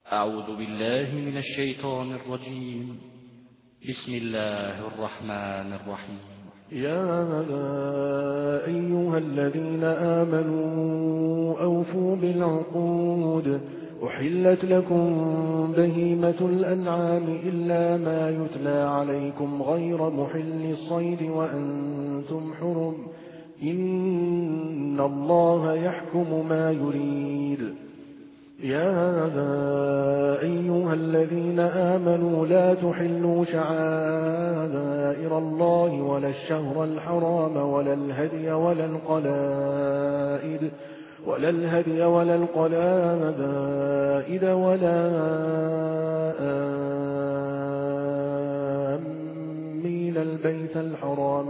أعوذ بالله من الشيطان الرجيم. بسم الله الرحمن الرحيم. يا أيها الذين آمنوا أوفوا بالعقود. أحلت لكم بهيمة الأنعام إلا ما يتلى عليكم غير محل الصيد وأنتم حرم. إن الله يحكم ما يريد. يا أيها الذين آمنوا لا تحلوا شعائر الله ولا الشهر الحرام ولا الهدي ولا القلائد ولا آمين البيت الحرام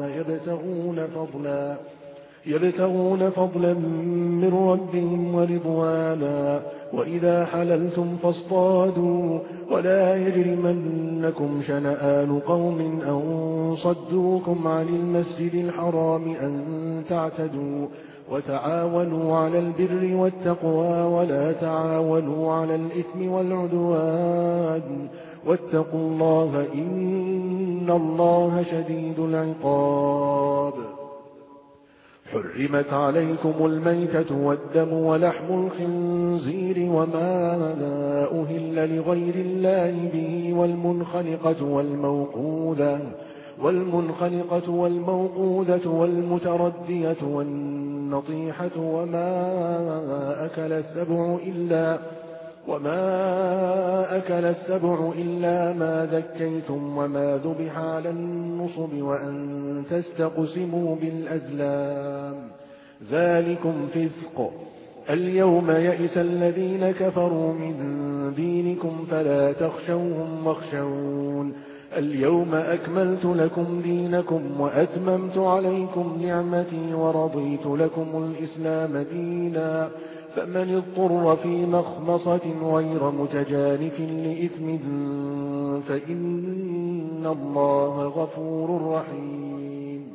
يبتغون فضلا من ربهم ورضوانا. وإذا حللتم فاصطادوا ولا يجرمنكم شنآن قوم أن صدوكم عن المسجد الحرام أن تعتدوا. وتعاونوا على البر والتقوى ولا تعاونوا على الإثم والعدوان. واتقوا الله إن الله شديد العقاب. حرمت عليكم الميتة والدم ولحم الخنزير وما أهل لغير الله به والمنخنقة والموقوذة والمتردية والنطيحة وما أكل السبع إلا ما ذكيتم وما ذبح على النصب وأن تستقسموا بالأزلام ذلكم فسق. اليوم يئس الذين كفروا من دينكم فلا تخشوهم واخشون. اليوم أكملت لكم دينكم وأتممت عليكم نعمتي ورضيت لكم الإسلام دينا. فمن اضطر في مخمصة غير متجانف لإثم فإن الله غفور رحيم.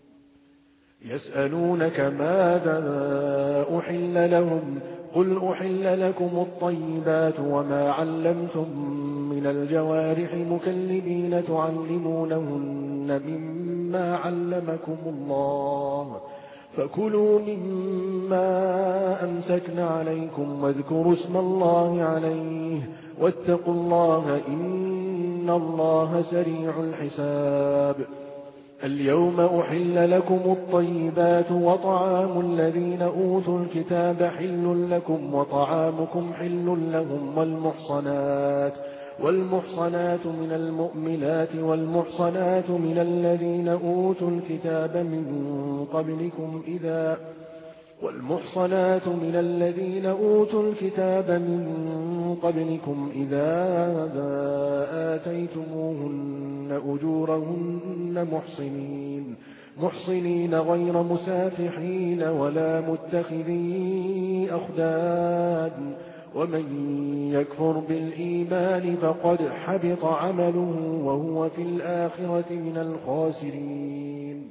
يسألونك ماذا أحل لهم قل أحل لكم الطيبات وما علمتم من الجوارح مكلبين تعلمونهن مما علمكم الله فكلوا مما أمسكن عليكم واذكروا اسم الله عليه واتقوا الله إن الله سريع الحساب. اليوم أحل لكم الطيبات وطعام الذين أوتوا الكتاب حل لكم وطعامكم حل لهم والمحصنات من المؤمنات والمحصنات من الذين أوتوا الكتاب من قبلكم إذا آتيتموهن أجورهن محصنين غير مسافحين ولا متخذي أخدان. ومن يكفر بالإيمان فقد حبط عمله وهو في الآخرة من الخاسرين.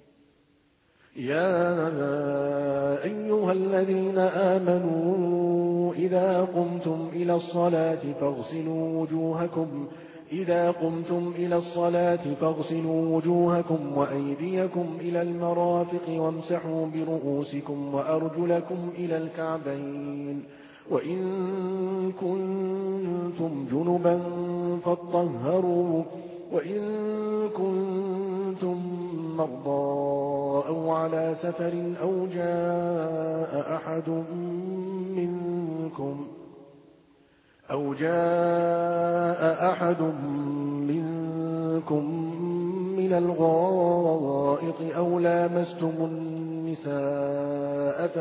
يا أيها الذين آمنوا إذا قمتم إلى الصلاة فاغسلوا وجوهكم وأيديكم إلى المرافق وامسحوا برؤوسكم وأرجلكم إلى الكعبين. وإن كنتم جنبا فاطهروا وإن كنتم مرضى أو على سفر أو جاء أحد منكم من الغائط أو لامستم النساء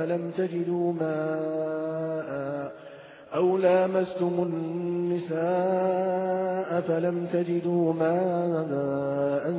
فلم تجدوا ماء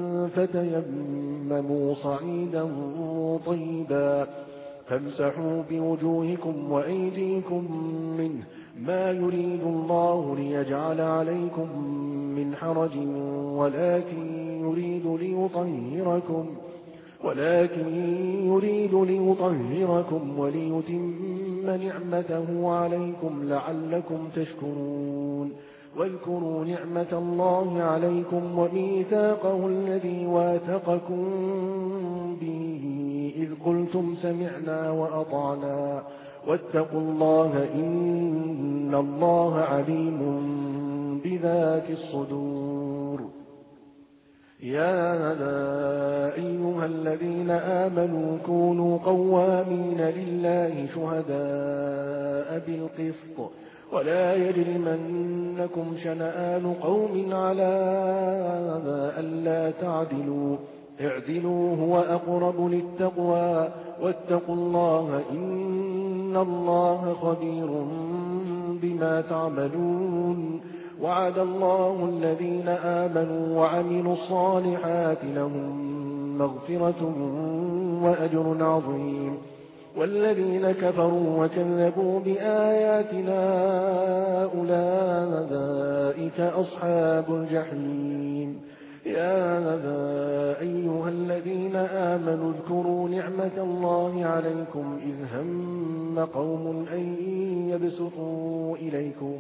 فتيمموا صعيدا طيبا فامسحوا بوجوهكم وأيديكم منه ما يريد الله ليجعل عليكم من حرج ولكن يريد ولكن يريد ليطهركم وليتم نعمته عليكم لعلكم تشكرون. واذكروا نعمة الله عليكم وميثاقه الذي واثقكم به إذ قلتم سمعنا وأطعنا واتقوا الله إن الله عليم بذات الصدور. يا أيها الذين آمنوا كونوا قوامين لله شهداء بالقسط ولا يجرمنكم شنآن قوم على ألا تعدلوا اعدلوا هو أقرب للتقوى واتقوا الله إن الله خبير بما تعملون. وعد الله الذين آمنوا وعملوا الصالحات لهم مغفرة وأجر عظيم. والذين كفروا وكذبوا بآياتنا أولئك أصحاب الجحيم. يا أيها الذين آمنوا اذكروا نعمة الله عليكم إذ هم قوم أن يبسطوا إليكم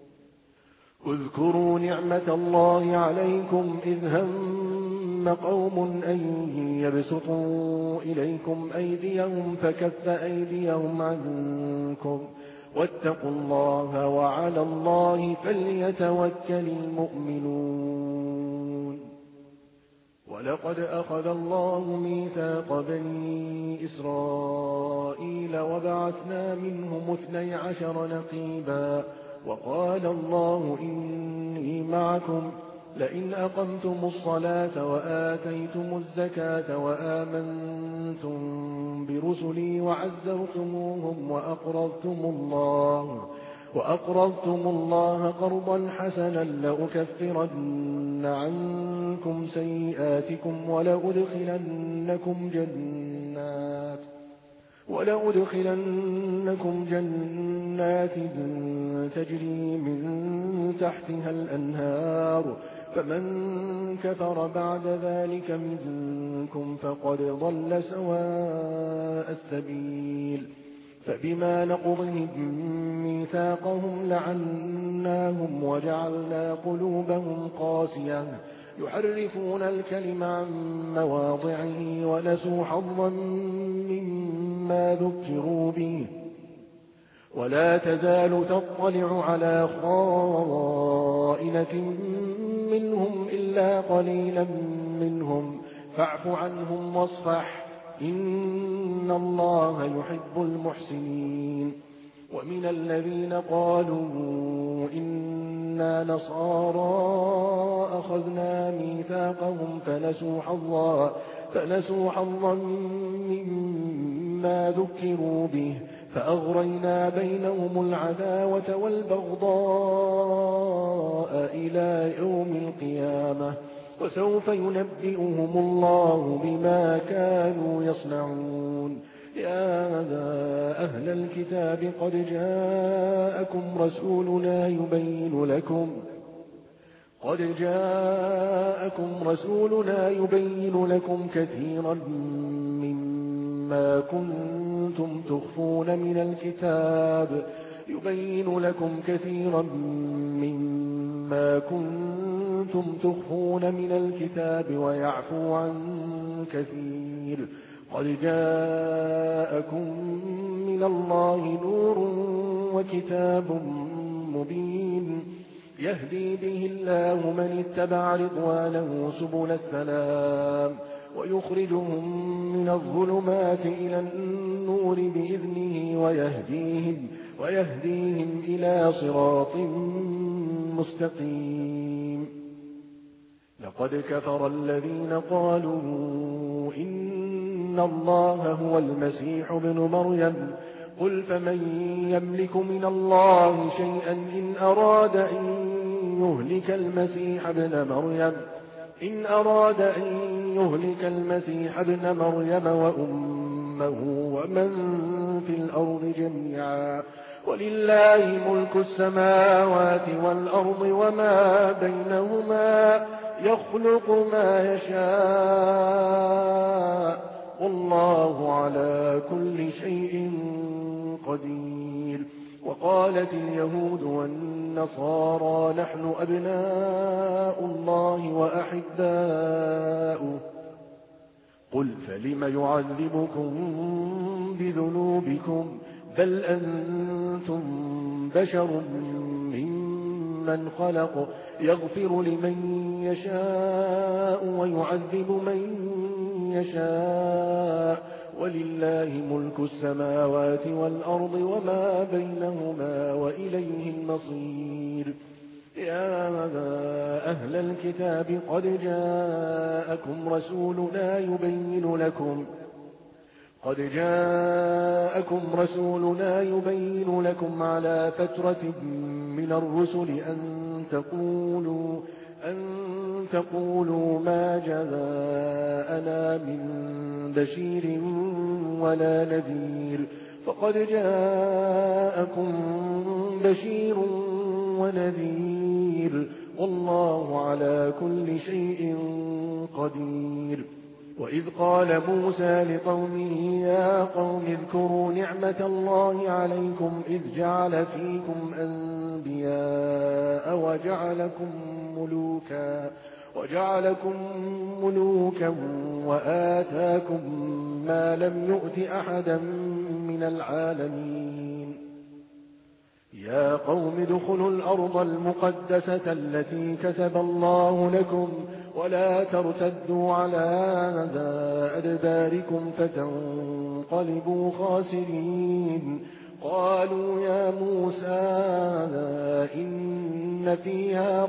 اذكروا نعمة الله عليكم إذ هم قوم أن يبسطوا إليكم أيديهم فكف أيديهم عنكم واتقوا الله وعلى الله فليتوكل المؤمنون. ولقد أخذ الله ميثاق بني إسرائيل وبعثنا منهم 12 نقيبا وقال الله إني معكم لئن أقمتم الصلاة وآتيتم الزكاة وآمنتم برسلي وعزرتموهم وأقرضتم الله قرضا حسنا لأكفرن عنكم سيئاتكم ولأدخلنكم جنات تجري من تحتها الأنهار فمن كفر بعد ذلك منكم فقد ضل سواء السبيل. فبما نقضهم ميثاقهم لعناهم وجعلنا قلوبهم قاسية يحرفون الكلم عن مواضعه ونسوا حظا مما ذكروا به. ولا تزال تطلع على خائنة منهم إلا قليلا منهم فاعف عنهم واصفح إن الله يحب المحسنين. ومن الذين قالوا إنا نصارى أخذنا ميثاقهم فنسوا حظا مما ذكروا به فأغرينا بينهم العداوة والبغضاء إلى يوم القيامة وسوف ينبئهم الله بما كانوا يصنعون. يا أهل الكتاب قد جاءكم رسولنا يبين لكم كثيرا مما كنتم تخفون من الكتاب ويعفو عن كثير. قد جاءكم من الله نور وكتاب مبين يهدي به الله من اتبع رضوانه سبل السلام ويخرجهم من الظلمات إلى النور بإذنه ويهديهم إلى صراط مستقيم. لقد كفر الذين قالوا إن الله هو المسيح ابن مريم قل فمن يملك من الله شيئا إن أراد أن يهلك المسيح ابن مريم وأمه ومن في الأرض جميعا ولله ملك السماوات والأرض وما بينهما يخلق ما يشاء والله على كل شيء قدير. وقالت اليهود والنصارى نحن أبناء الله وأحباؤه قل فلم يعذبكم بذنوبكم بل أنتم بشر ممن خلق يغفر لمن يشاء ويعذب من يشاء ولله ملك السماوات والأرض وما بينهما وإليه المصير. يا أهل الكتاب قد جاءكم رسولنا يبين لكم على فترة من الرسل أن تقولوا ما جاءنا من بشير ولا نذير فقد جاءكم بشير ونذير والله على كل شيء قدير. وإذ قال موسى لقومه يا قوم اذكروا نعمة الله عليكم إذ جعل فيكم أنبياء وجعلكم ملوكا وآتاكم ما لم يؤت أحدا من العالمين. يا قوم ادخلوا الأرض المقدسة التي كتب الله لكم ولا ترتدوا على أدباركم فتنقلبوا خاسرين. قالوا يا موسى إن فيها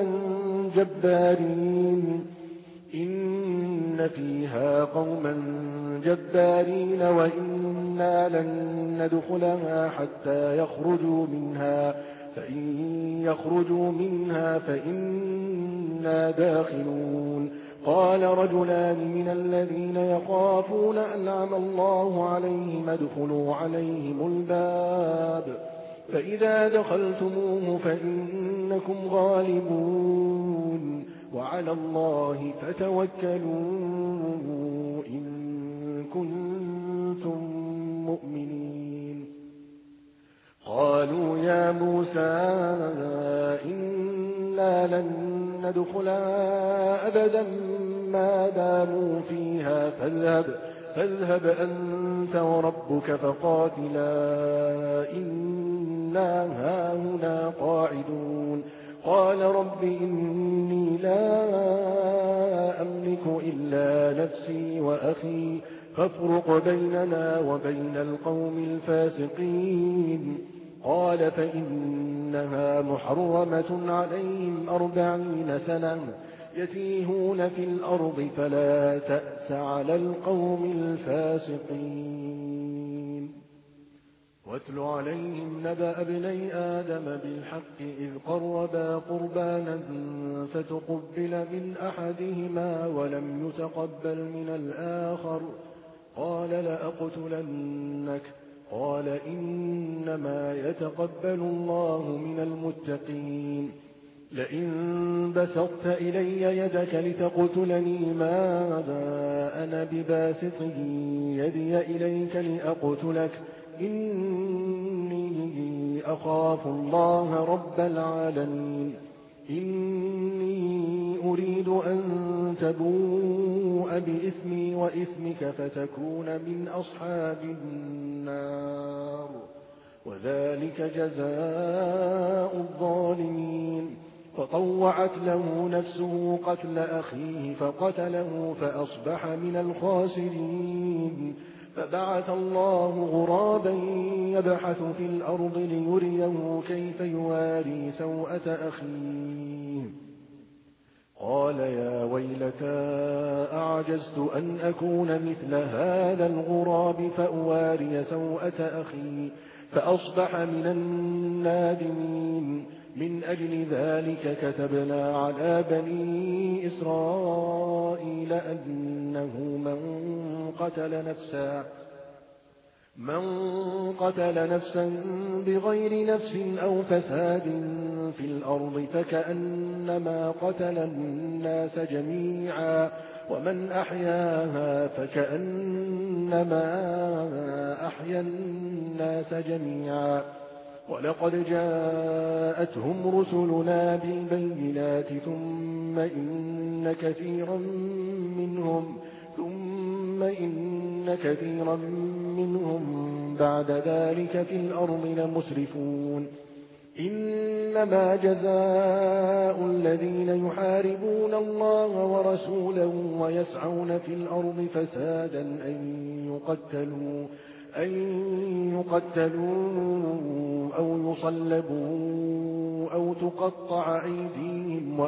قوما جبارين وإنا لن ندخلها حتى يخرجوا منها فإن يخرجوا منها فإنا داخلون. قال رجلان من الذين يخافون أنعم الله عليهم ادخلوا عليهم الباب فإذا دخلتموه فإنكم غالبون وعلى الله فتوكلوا إن كنتم مؤمنين. قالوا يا موسى إنا لن ندخلها أبدا ما داموا فيها فاذهب أنت وربك فقاتلا إنا هاهنا قاعدون. قال رب إني لا أملك إلا نفسي وأخي فافرق بيننا وبين القوم الفاسقين. قال فإنها محرمة عليهم 40 سنة يتيهون في الأرض فلا تأس على القوم الفاسقين. واتل عليهم نبأ ابني آدم بالحق إذ قربا قربانا فتقبل من أحدهما ولم يتقبل من الآخر قال لأقتلنك قال إنما يتقبل الله من المتقين. لئن بسطت إلي يدك لتقتلني ماذا أنا بباسط يدي إليك لأقتلك إني أخاف الله رب العالمين. إني أريد أن تبوء بإثمي وإثمك فتكون من أصحاب النار وذلك جزاء الظالمين. فطوعت له نفسه قتل أخيه فقتله فأصبح من الخاسرين. فبعث الله غرابا يبحث في الأرض ليريه كيف يواري سوءة أخيه قال يا ويلتى أعجزت أن أكون مثل هذا الغراب فأواري سوءة أخي فأصبح من النادمين. من أجل ذلك كتبنا على بني إسرائيل أنه من قتل نفسا بغير نفس أو فساد في الأرض فكأنما قتل الناس جميعا ومن أحياها فكأنما أحيا الناس جميعا ولقد جاءتهم رسلنا بالبينات ثم إن كثيرا منهم بعد ذلك في الأرض لمسرفون إنما جزاء الذين يحاربون الله ورسوله ويسعون في الأرض فسادا أن يقتلوا أو يصلبوا أو تقطع أيديهم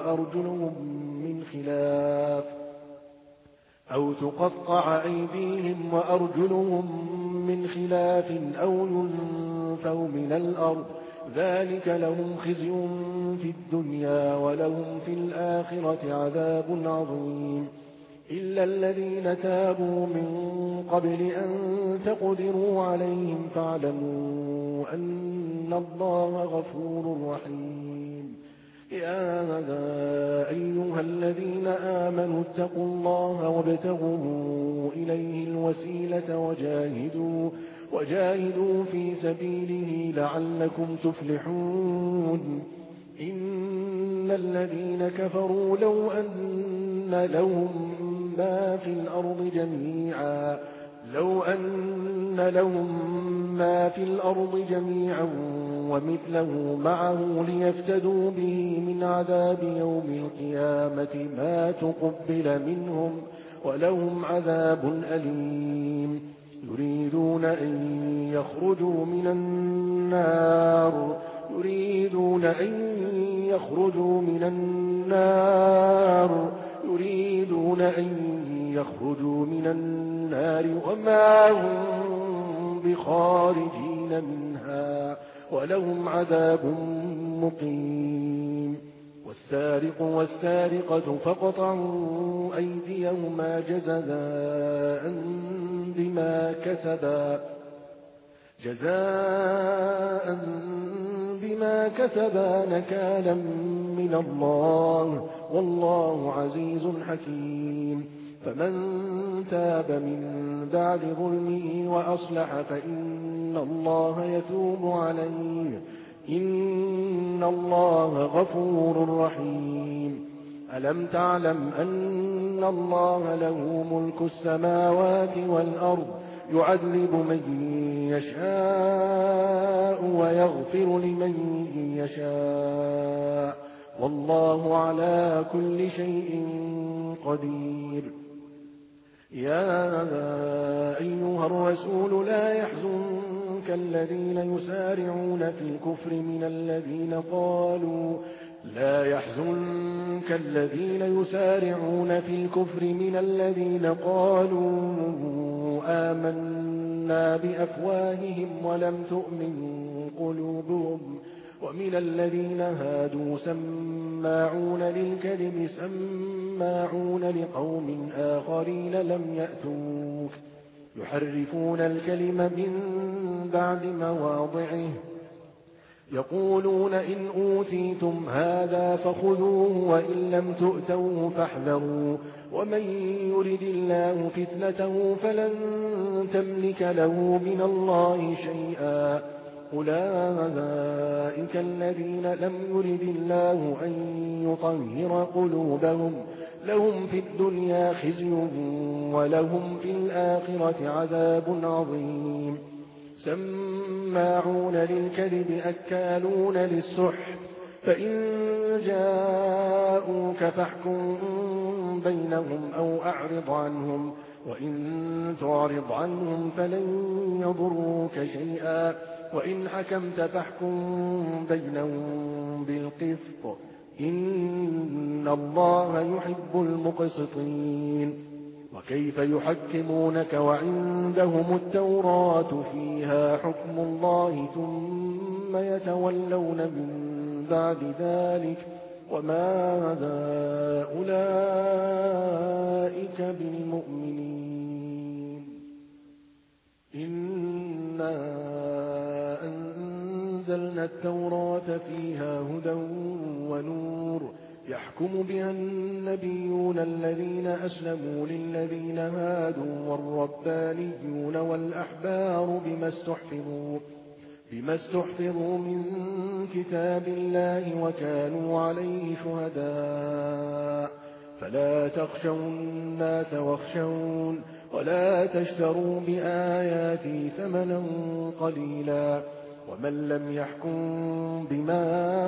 وأرجلهم من خلاف أو ينفوا من الأرض ذلك لهم خزي في الدنيا ولهم في الآخرة عذاب عظيم إلا الذين تابوا من قبل أن تقدروا عليهم فاعلموا أن الله غفور رحيم يا أيها الذين آمنوا اتقوا الله وابتغوا إليه الوسيلة وجاهدوا في سبيله لعلكم تفلحون إن الذين كفروا لو أن لهم ما في الأرض جميعا ومثله معه ليفتدوا به من عذاب يوم القيامة ما تقبل منهم ولهم عذاب أليم يريدون أن يخرجوا من النار وما هم بخارجين منها ولهم عذاب مقيم والسارق والسارقة فاقطعوا أيديهما جزاء بما كسبا نكالا من الله والله عزيز حكيم فمن تاب من بعد ظلمه وأصلح فإن الله يتوب عليه إن الله غفور رحيم ألم تعلم أن الله له ملك السماوات والأرض يعذب من يشاء ويغفر لمن يشاء والله على كل شيء قدير يا أيها الرسول لا يحزنك الذين يسارعون في الكفر من الذين قالوا آمنا بأفواههم ولم تؤمن قلوبهم ومن الذين هادوا سماعون للكذب سماعون لقوم آخرين لم يأتوك يحرفون الكلم من بعد مواضعه يقولون إن أوتيتم هذا فخذوه وإن لم تؤتوه فاحذروا ومن يرد الله فتنته فلن تملك له من الله شيئا أولئك الذين لم يرد الله أن يطهر قلوبهم لهم في الدنيا خزي ولهم في الآخرة عذاب عظيم سماعون للكذب أكالون للسحت فإن جاءوك فاحكم بينهم أو أعرض عنهم وإن تعرض عنهم فلن يضروك شيئا وإن حكمت فاحكم بينهم بالقسط إن الله يحب المقسطين وكيف يحكمونك وعندهم التوراة فيها حكم الله ثم يتولون من بعد ذلك وما أولئك بالمؤمنين إنا أنزلنا التوراة فيها هدى ونور يحكم بها النبيون الذين أسلموا للذين هادوا والربانيون والأحبار بما استحفظوا من كتاب الله وكانوا عليه شهداء فلا تخشوا الناس واخشون ولا تشتروا بآياتي ثمنا قليلا ومن لم يحكم بما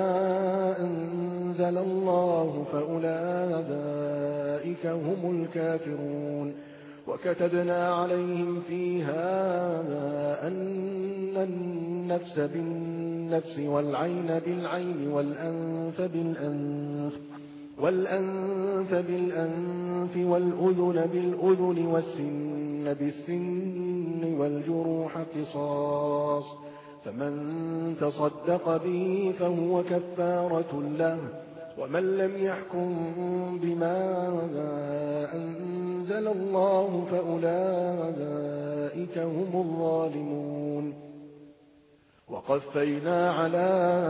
أنزل الله فأولئك هم الكافرون وكتبنا عليهم فيها أن النفس بالنفس والعين بالعين والأنف بالأنف والأذن بالأذن والسن بالسن والجروح قصاص فمن تصدق به فهو كفارة له ومن لم يحكم بما أنزل الله فأولئك هم الظالمون وقفينا على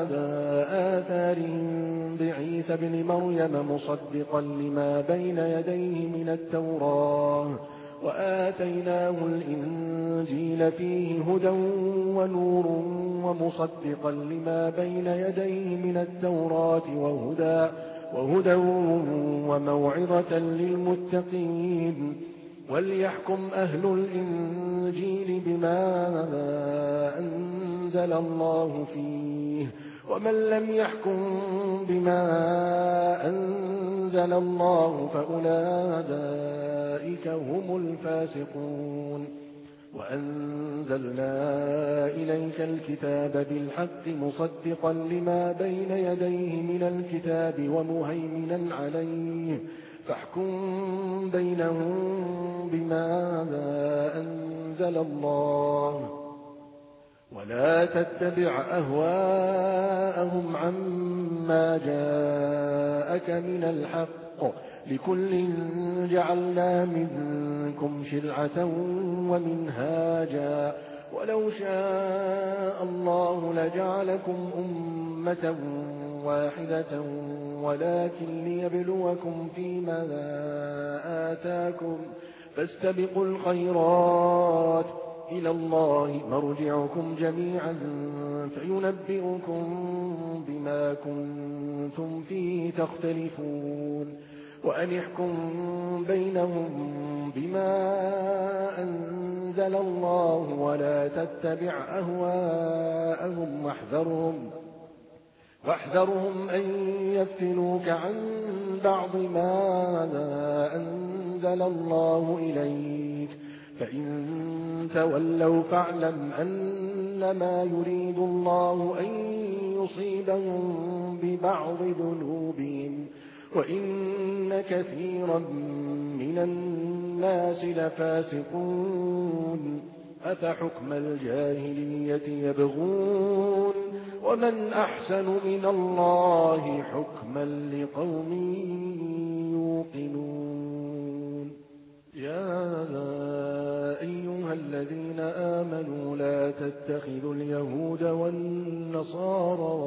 آثارهم بعيسى بن مريم مصدقا لما بين يديه من التوراة وآتيناه الإنجيل فيه هدى ونور ومصدقا لما بين يديه من التوراة وهدى وموعظة للمتقين وليحكم أهل الإنجيل بما أنزل الله فيه ومن لم يحكم بما أنزل الله فأولئك هم الفاسقون وأنزلنا إليك الكتاب بالحق مصدقا لما بين يديه من الكتاب ومهيمنا عليه فاحكم بينهم بما أنزل الله ولا تتبع أهواءهم عما جاءك من الحق لكل جعلنا منكم شرعة ومنهاجا ولو شاء الله لجعلكم أمة واحدة ولكن ليبلوكم فيما آتاكم فاستبقوا الخيرات إلى الله مرجعكم جميعا فينبئكم بما كنتم فيه تختلفون وأن احكم بينهم بما أنزل الله ولا تتبع أهواءهم واحذرهم أن يفتنوك عن بعض ما أنزل الله إليك فإن تولوا فاعلم أنما يريد الله أن يصيبهم ببعض ذنوبهم وإن كثيرا من الناس لفاسقون أفحكم الجاهلية يبغون ومن أحسن من الله حكما لقوم يوقنون يا أيها الذين آمنوا لا تتخذوا اليهود والنصارى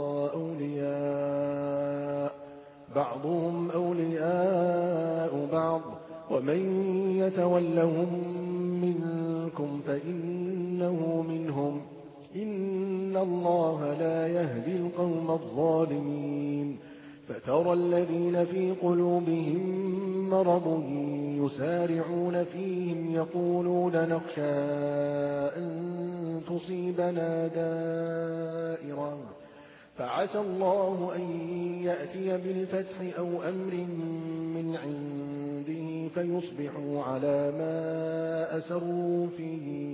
أولياء بعضهم أولياء بعض ومن يتولهم منكم فإنه منهم إن الله لا يهدي القوم الظالمين فترى الذين في قلوبهم مرض يسارعون فيهم يقولون نخشى أن تصيبنا دائرة فعسى الله أن يأتي بالفتح أو أمر من عنده فيصبحوا على ما أسروا في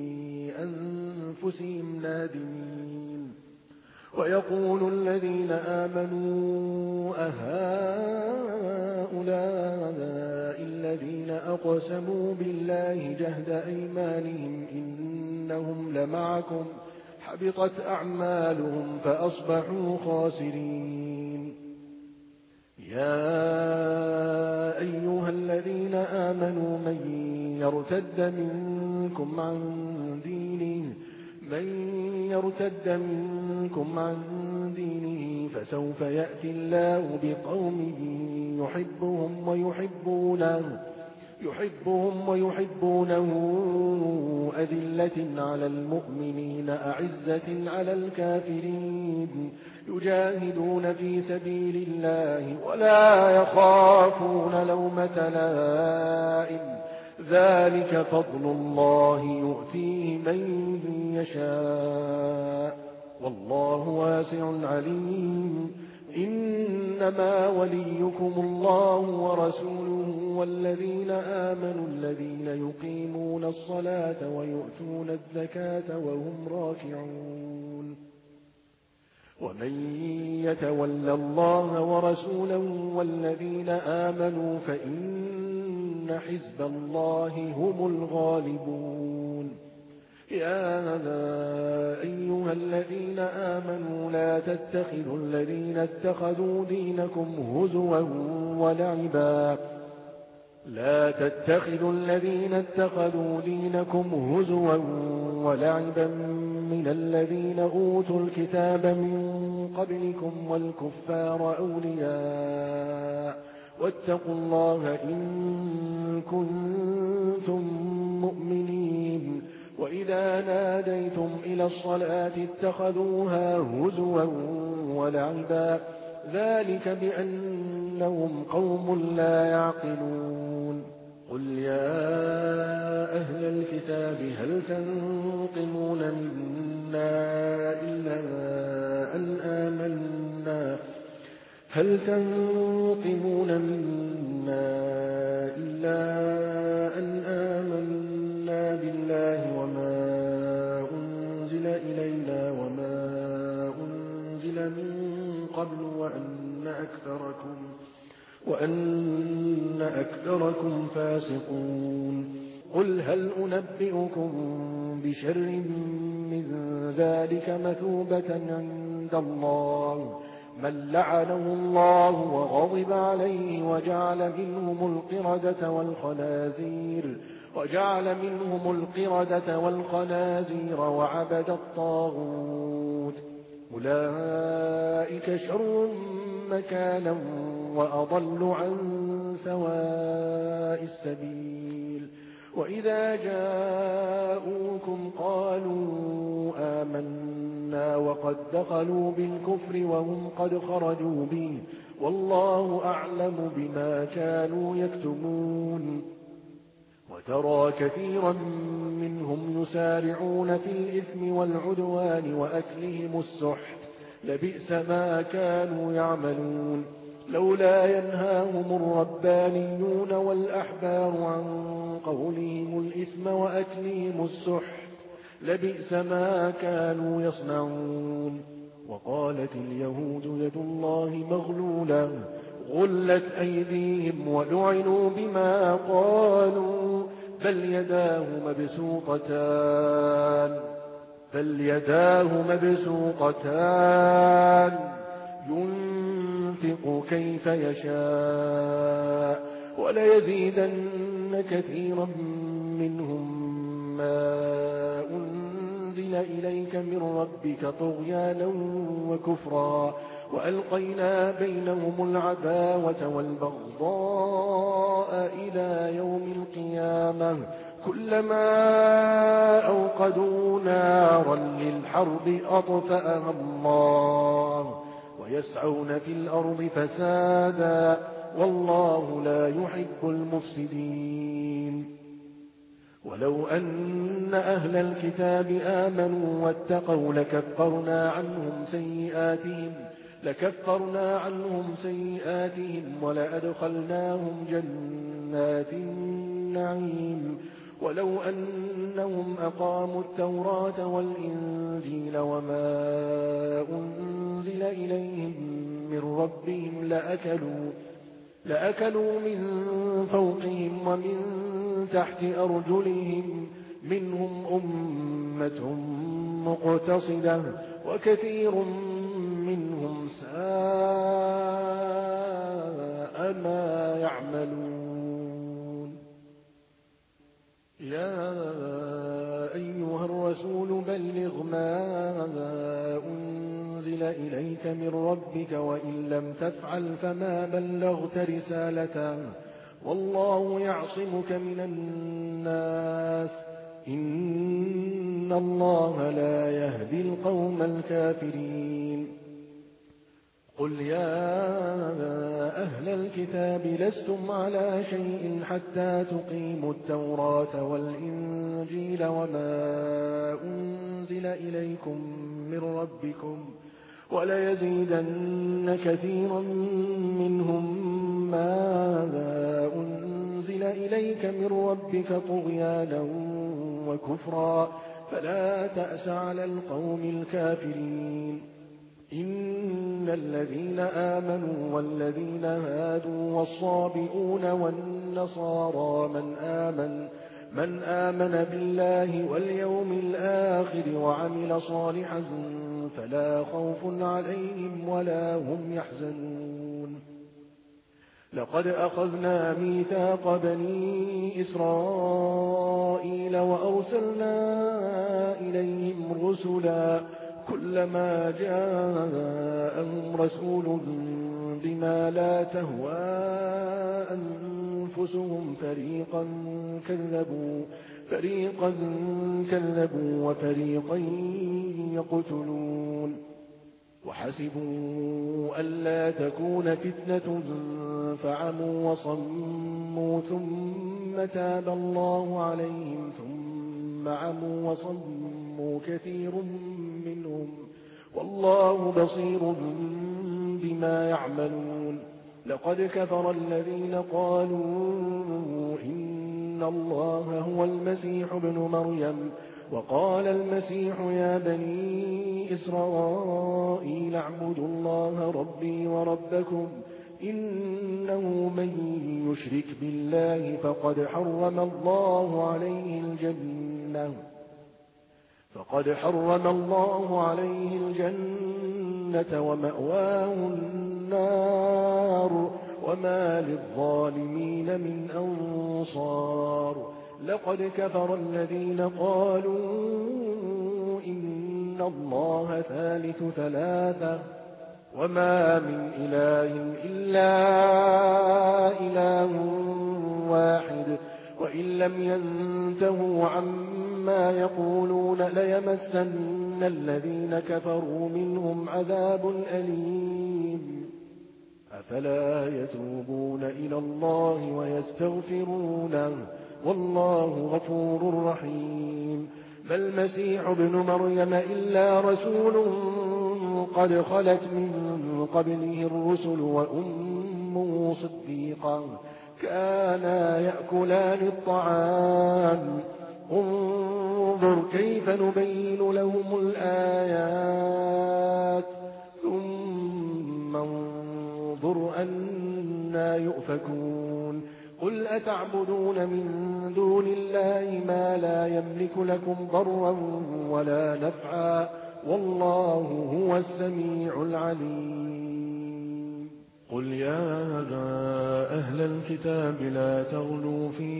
أنفسهم نادمين ويقول الذين آمنوا أهؤلاء الذين أقسموا بالله جهد أيمانهم إنهم لمعكم حبطت أعمالهم فأصبحوا خاسرين يا أيها الذين آمنوا من يرتد منكم عن دينه من يرتد منكم عن دينه فسوف يأتي الله بقوم يحبهم ويحبونه أذلة على المؤمنين أعزة على الكافرين يجاهدون في سبيل الله ولا يخافون لومة لائم ذلك فضل الله يؤتيه من يشاء والله واسع عليم إنما وليكم الله ورسوله والذين آمنوا الذين يقيمون الصلاة ويؤتون الزكاة وهم راكعون ومن يتول الله ورسوله والذين آمنوا فإن حزب الله هم الغالبون يا أيها الذين آمنوا لا تتخذوا الذين اتخذوا دينكم هزوا ولعبا من الذين أوتوا الكتاب من قبلكم والكفار أولياء واتقوا الله إن كنتم مؤمنين وإذا ناديتم إلى الصلاة اتخذوها هزوا ولعبا ذلك بأنهم قوم لا يعقلون قل يا أهل الكتاب هل تنقمون منا إلا أن آمنا بالله وما أنزل إلينا وما أنزل من قبل وأن أكثركم فاسقون قل هل أنبئكم بشر من ذلك مثوبة عند الله من لعنه الله وغضب عليه وجعل منهم القردة والخنازير وعبد الطاغوت أولئك شر مكانا وأضل عن سواء السبيل وإذا جاءوكم قالوا آمنا وقد دخلوا بالكفر وهم قد خرجوا به والله أعلم بما كانوا يكتمون وترى كثيرا منهم يسارعون في الإثم والعدوان وأكلهم السحت لبئس ما كانوا يعملون لولا ينهاهم الربانيون والأحبار عن قولهم الإثم وأكلهم السحت لبئس ما كانوا يصنعون وقالت اليهود يد الله مغلولة غلت أيديهم ولعنوا بما قالوا بل يداه مبسوطتان ينفق كيف يشاء وليزيدن كثيرا منهم ما أنزل إليك من ربك طغيانا وكفرا وألقينا بينهم العداوة والبغضاء إلى يوم القيامة كلما أوقدوا نارا للحرب أطفأها الله ويسعون في الأرض فسادا والله لا يحب المفسدين ولو أن أهل الكتاب آمنوا واتقوا لكفرنا عنهم سيئاتهم ولأدخلناهم جنات النعيم ولو أنهم أقاموا التوراة والإنجيل وما أنزل إليهم من ربهم لأكلوا من فوقهم ومن تحت أرجلهم منهم أمة مقتصدة وكثير منهم ساء ما يعملون يا أيها الرسول بلغ إليك من ربك وإن لم تفعل فما بلغت رسالته والله يعصمك من الناس إن الله لا يهدي القوم الكافرين قل يا أهل الكتاب لستم على شيء حتى تقيموا التوراة والإنجيل وما أنزل إليكم من ربكم وليزيدن كثيرا منهم ما أنزل إليك من ربك طغيانا وكفرا فلا تأس على القوم الكافرين إن الذين آمنوا والذين هادوا والصابئون والنصارى من آمن بالله واليوم الآخر وعمل صالحا فلا خوف عليهم ولا هم يحزنون لقد أخذنا ميثاق بني إسرائيل وأرسلنا إليهم رسلا كلما جاءهم رسول بما لا تهوى أنفسهم فريقا كذبوا وفريقا يقتلون وحسبوا ألا تكون فتنة فعموا وصموا ثم تاب الله عليهم ثم عموا وصموا كثير منهم والله بصير بما يعملون لقد كفر الذين قالوا إن الله هو المسيح ابن مريم وقال المسيح يا بني إسرائيل اعبدوا الله ربي وربكم إنه من يشرك بالله فقد حرم الله عليه الجنة ومأواه النار وما للظالمين من أنصار لقد كفر الذين قالوا إن الله ثالث ثلاثة وما من إله إلا إله واحد وإن لم ينتهوا عما يقولون ليمسن الذين كفروا منهم عذاب أليم أفلا يتوبون إلى الله ويستغفرونه والله غفور رحيم ما المسيح ابن مريم إلا رسول قد خلت من قبله الرسل وأمه صديقا كانا يأكلان الطعام انظر كيف نبين لهم الآيات ثم انظر أنا يؤفكون قل أتعبدون من دون الله ما لا يملك لكم ضرا ولا نفعا والله هو السميع العليم قل يا أهل الكتاب لا تغلوا في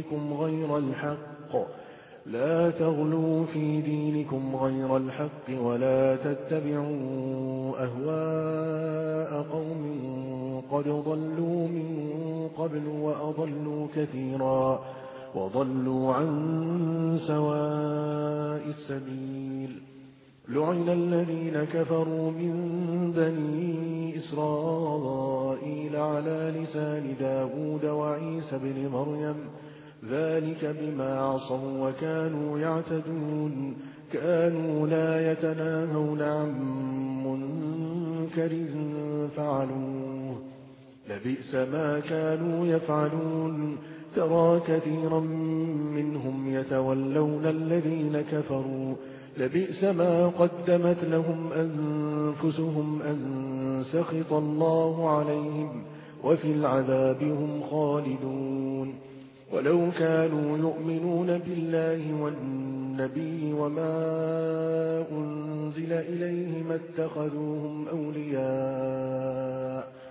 دينكم غير الحق ولا تتبعوا أهواء قوم قد ضلوا من قبل وأضلوا كثيرا وضلوا عن سواء السبيل لعن الذين كفروا من بني إسرائيل على لسان داود وعيسى بن مريم ذلك بما عصوا وكانوا يعتدون كانوا لا يتناهون عن منكر فعلوه لبئس ما كانوا يفعلون ترى كثيرا منهم يتولون الذين كفروا لبئس ما قدمت لهم أنفسهم أن سخط الله عليهم وفي العذاب هم خالدون ولو كانوا يؤمنون بالله والنبي وما أنزل إليه ما اتخذوهم أولياء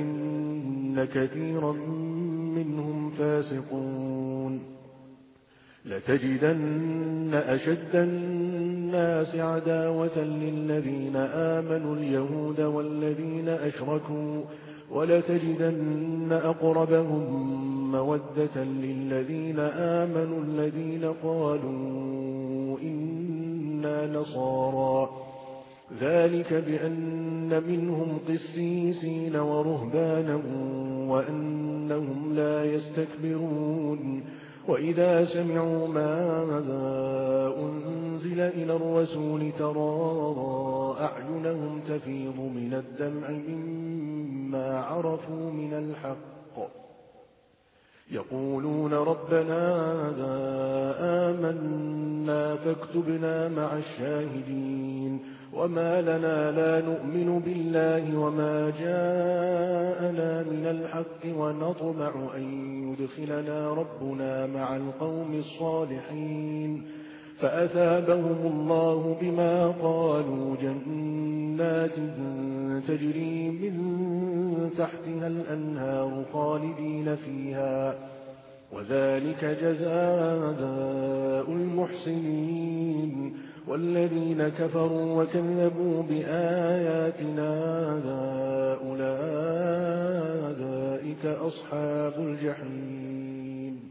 ولكن كثيرا منهم فاسقون لتجدن أشد الناس عداوة للذين آمنوا اليهود والذين أشركوا ولتجدن أقربهم مودة للذين آمنوا الذين قالوا إنا نصارى ذلك بأن منهم قسيسين ورهبانا وأنهم لا يستكبرون وإذا سمعوا ما أنزل إلى الرسول ترى أعينهم تفيض من الدمع مما عرفوا من الحق يقولون ربنا آمنا فاكتبنا مع الشاهدين وما لنا لا نؤمن بالله وما جاءنا من الحق ونطمع أن يدخلنا ربنا مع القوم الصالحين فأثابهم الله بما قالوا جنات تجري من تحتها الأنهار خالدين فيها وذلك جزاء المحسنين والذين كفروا وكذبوا بآياتنا أولئك أصحاب الجحيم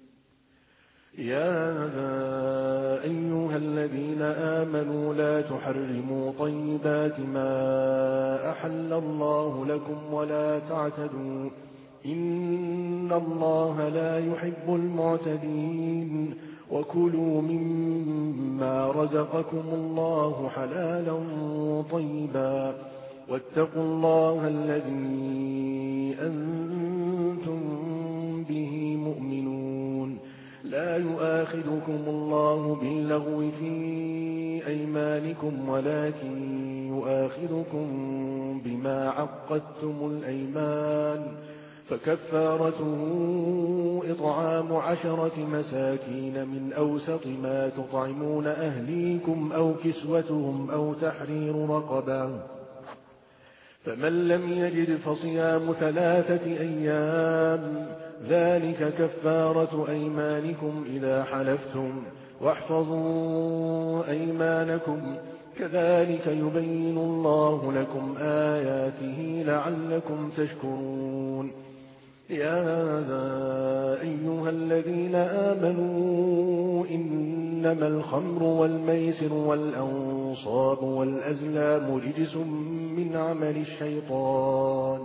يا أيها الذين آمنوا لا تحرموا طيبات ما أحل الله لكم ولا تعتدوا إن الله لا يحب المعتدين وكلوا مما رزقكم الله حلالا طيبا واتقوا الله الذي أنتم به مؤمنون لا يؤاخذكم الله باللغو في أيمانكم ولكن يؤاخذكم بما عقدتم الأيمان فكفارته إطعام 10 مساكين من أوسط ما تطعمون أهليكم أو كسوتهم أو تحرير رقبة فمن لم يجد فصيام 3 أيام ذلك كفارة أيمانكم إذا حلفتم واحفظوا أيمانكم كذلك يبين الله لكم آياته لعلكم تشكرون يا أيها الذين آمنوا إنما الخمر والميسر والأنصاب والأزلام رجس من عمل الشيطان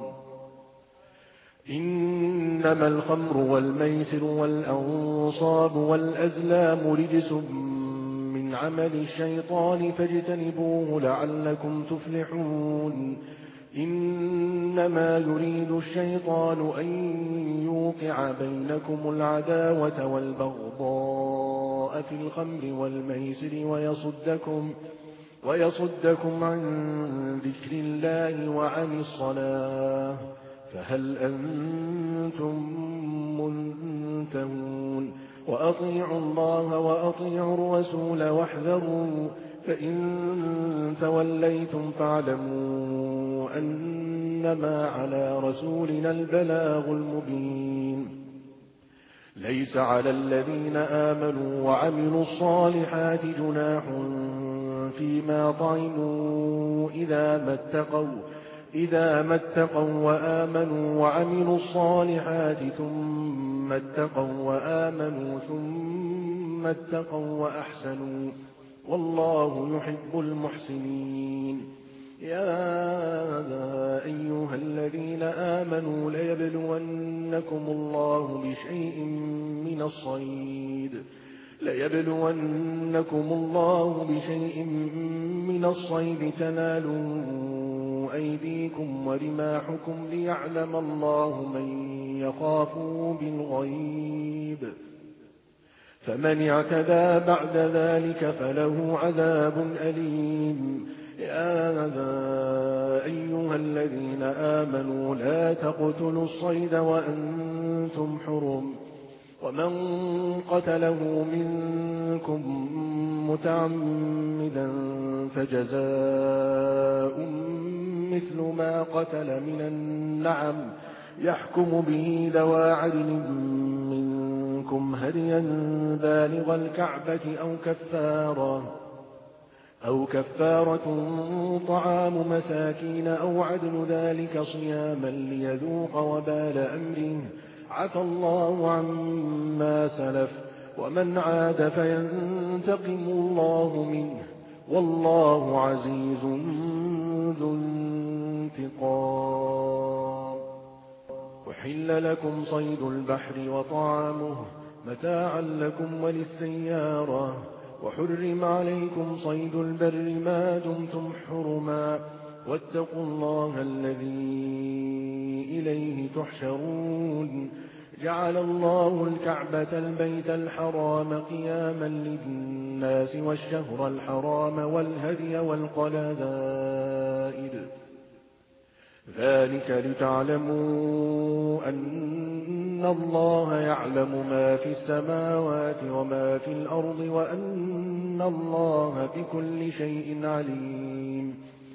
إنما الخمر والميسر والأنصاب والأزلام رجس من عمل الشيطان فاجتنبوه لعلكم تفلحون إنما يريد الشيطان أن يوقع بينكم العداوة والبغضاء في الخمر والميسر ويصدكم عن ذكر الله وعن الصلاة فهل أنتم منتهون وأطيعوا الله وأطيعوا الرسول واحذروا فإن توليتم فاعلموا أنما على رسولنا البلاغ المبين ليس على الذين آمنوا وعملوا الصالحات جناح فيما طعموا إذا ما اتقوا وآمنوا وعملوا الصالحات ثم اتقوا وآمنوا ثم اتقوا وأحسنوا والله يحب المحسنين يا أيها الذين آمنوا ليبلونكم الله بشيء من الصيد تنالوا أيديكم ورماحكم ليعلم الله من يخافه بالغيب فمن اعتدى بعد ذلك فله عذاب أليم يا أيها الذين آمنوا لا تقتلوا الصيد وأنتم حرم ومن قتله منكم متعمدا فجزاء مثل ما قتل من النعم يحكم به ذوى عدل منكم منكم هديا بالغ الكعبة أو كفارة طعام مساكين أو عدل ذلك صياما ليذوق وبال أمره عفى الله عما سلف ومن عاد فينتقم الله منه والله عزيز ذو انتقام. أحل لكم صيد البحر وطعامه متاعا لكم وللسيارة وحرم عليكم صيد البر ما دمتم حرما واتقوا الله الذي إليه تحشرون. جعل الله الكعبة البيت الحرام قياما للناس والشهر الحرام والهدي والقلائد ذلك لتعلموا أن الله يعلم ما في السماوات وما في الأرض وأن الله بكل شيء عليم.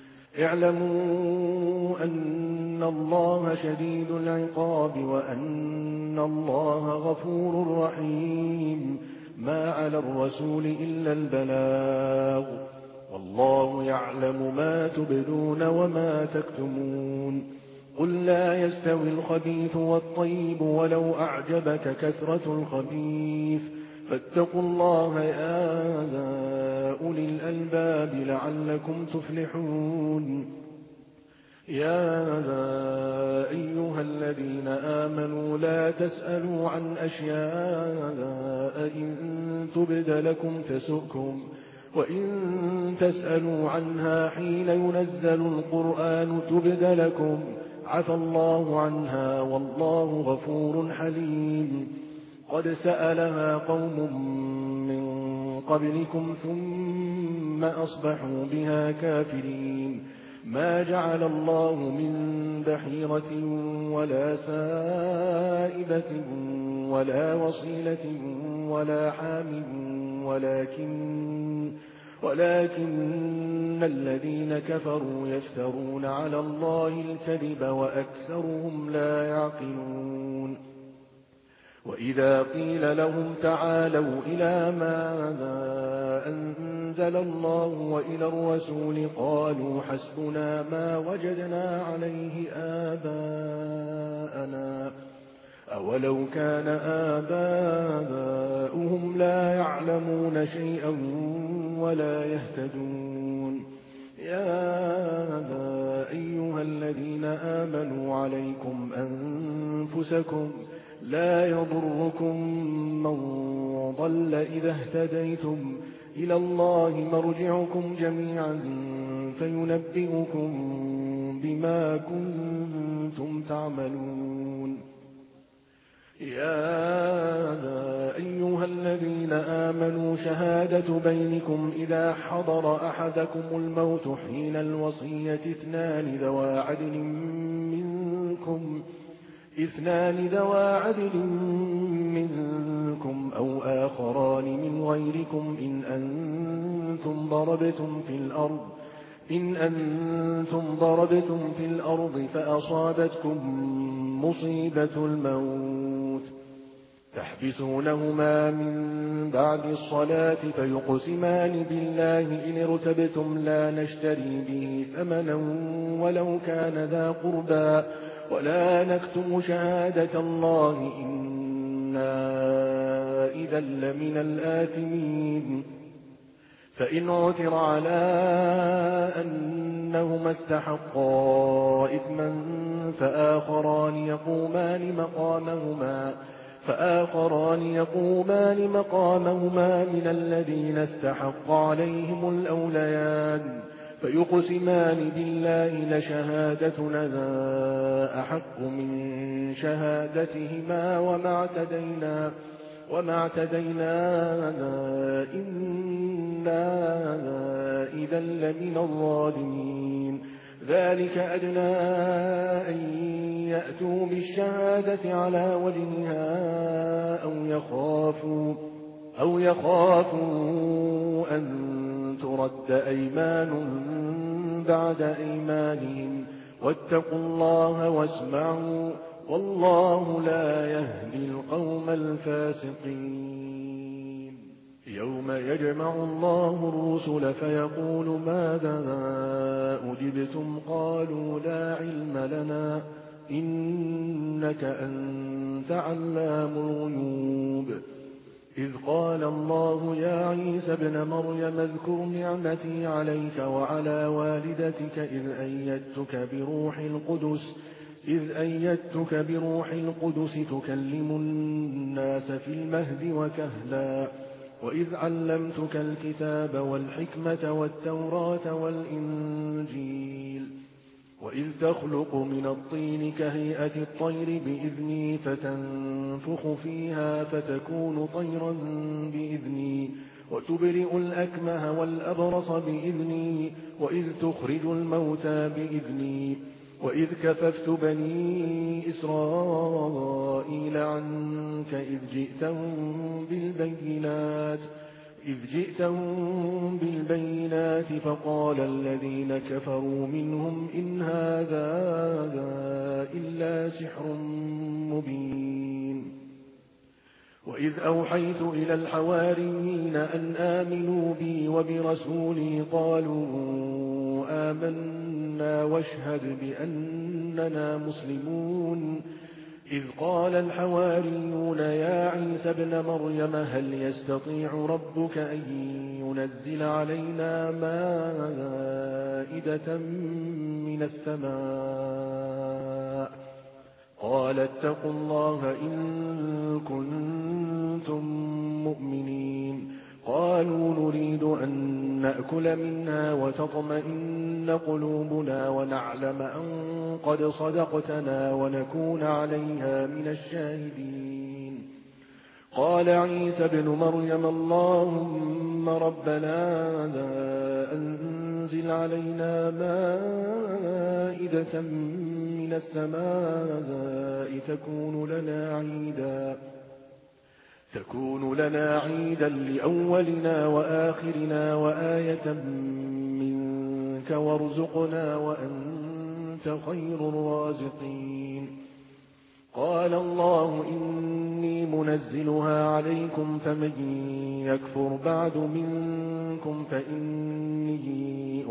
اعلموا أن الله شديد العقاب وأن الله غفور رحيم. ما على الرسول إلا البلاغ والله يعلم ما تبدون وما تكتمون. قل لا يستوي الخبيث والطيب ولو أعجبك كثرة الخبيث فاتقوا الله يا أولي الألباب لعلكم تفلحون. يا أيها الذين آمنوا لا تسألوا عن أشياء إن تبد لكم تسؤكم وإن تسألوا عنها حين ينزل القرآن تبد لكم عفى الله عنها والله غفور حليم. قد سألها قوم من قبلكم ثم أصبحوا بها كافرين. ما جعل الله من بحيرة ولا سائبة ولا وصيلة ولا حام ولكن الذين كفروا يفترون على الله الكذب وأكثرهم لا يعقلون. وإذا قيل لهم تعالوا إلى ما أنزل الله وإلى الرسول قالوا حسبنا ما وجدنا عليه آباءنا أولو كان آباؤهم لا يعلمون شيئا ولا يهتدون. يا أيها الذين آمنوا عليكم أنفسكم لا يضركم من ضل إذا اهتديتم إلى الله مرجعكم جميعا فينبئكم بما كنتم تعملون. يا أيها الذين آمنوا شهادة بينكم إذا حضر أحدكم الموت حين الوصية اثنان ذوى عدل منكم أو آخران من غيركم إن أنتم ضربتم في الأرض فأصابتكم مصيبة الموت تحبسونهما من بعد الصلاة فيقسمان بالله إن ارتبتم لا نشتري به ثمنا ولو كان ذا قربى ولا نكتم شهادة الله إنا إذا لمن الآثمين. فإن عثر على أنهما استحقا إثما فآخران يقومان مقامهما من الذين استحق عليهم الأوليان فيقسمان بالله لشهادتنا أحق من شهادتهما وما اعتدينا إنا إذا لمن الظالمين. ذلك أدنى أن يأتوا بالشهادة على وجهها أو يخافوا أن ترد أيمان بعد أيمانهم واتقوا الله واسمعوا والله لا يهدي القوم الفاسقين يوم يجمع الله الرسل فيقول ماذا أجبتم قالوا لا علم لنا إنك أنت علام الغيوب إذ قال الله يا عيسى ابن مريم اذكر نعمتي عليك وعلى والدتك إذ أيدتك بروح القدس تكلم الناس في المهد وكهلا وإذ علمتك الكتاب والحكمة والتوراة والإنجيل وإذ تخلق من الطين كهيئة الطير بإذني فتنفخ فيها فتكون طيرا بإذني وتبرئ الأكمه والأبرص بإذني وإذ تخرج الموتى بإذني وإذ كففت بني إسرائيل عنك إذ جئتهم بالبينات فقال الذين كفروا منهم إن هذا إلا سحر مبين وإذ أوحيت إلى الحواريين أن آمنوا بي وبرسولي قالوا آمنا واشهد بأننا مسلمون إذ قال الحواريون يا عيسى ابن مريم هل يستطيع ربك أن ينزل علينا مائدة من السماء قال اتقوا الله إن كنتم مؤمنين قالوا نريد أن نأكل منها وتطمئن قلوبنا ونعلم أن قد صدقتنا ونكون عليها من الشاهدين قال عيسى ابن مريم اللهم ربنا أنزل علينا مائدة من السماء تكون لنا عيدا لأولنا وآخرنا وآية منك وارزقنا وأنت خير الرازقين قال الله إني منزلها عليكم فمن يكفر بعد منكم فإني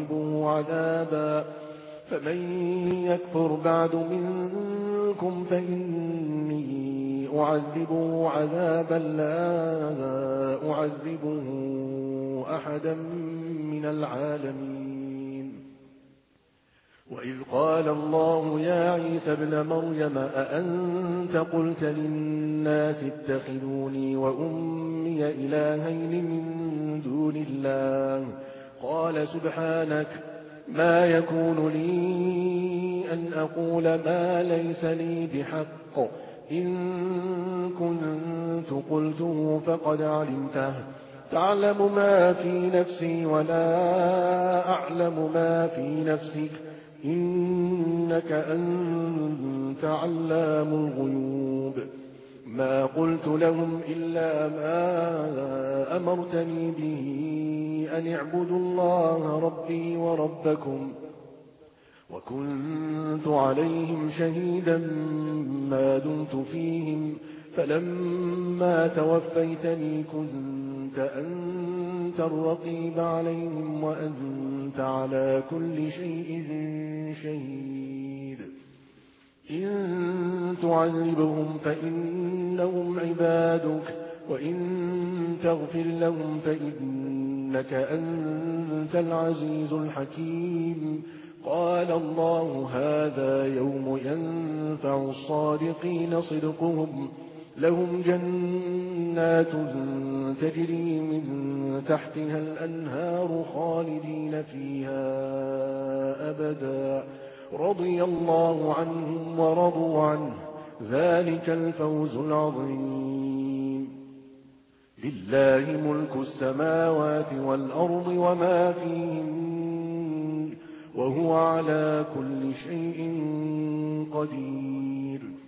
أعذبه عذابا لا أعذبه أحدا من العالمين وإذ قال الله يا عيسى ابن مريم أأنت قلت للناس اتخذوني وأمي إلهين من دون الله قال سبحانك ما يكون لي أن أقول ما ليس لي بحق إن كنت قلته فقد علمته تعلم ما في نفسي ولا أعلم ما في نفسك إنك أنت علام الغيوب ما قلت لهم إلا ما أمرتني به أن اعبدوا الله ربي وربكم وكنت عليهم شهيدا ما دمت فيهم فلما توفيتني كنت أنت الرقيب عليهم وأنت على كل شيء شهيد إن تعذبهم فإنهم عبادك وإن تغفر لهم فإنك أنت العزيز الحكيم قال الله هذا يوم ينفع الصادقين صدقهم لهم جنات تجري من تحتها الأنهار خالدين فيها أبدا رضي الله عنهم ورضوا عنه ذلك الفوز العظيم لله ملك السماوات والأرض وما فيهن وهو على كل شيء قدير